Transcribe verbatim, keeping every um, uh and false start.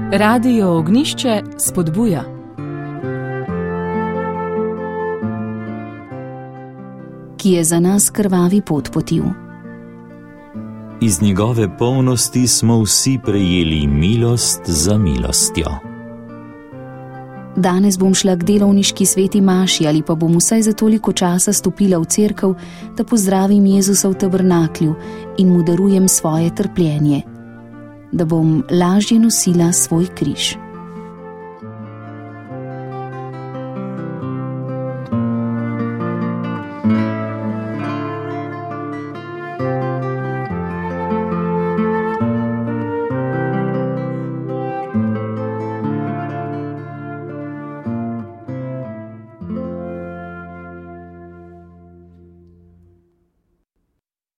Radio Ognišče spodbuja. Ki je za nas krvavi pot potil. Iz njegove polnosti smo vsi prejeli milost za milostjo. Danes bom šla k delovniški sveti maši ali pa bom vsaj za toliko časa stopila v cerkev, da pozdravim Jezusa v tabernaklju in mu darujem svoje trpljenje, da bom lažje nosila svoj križ.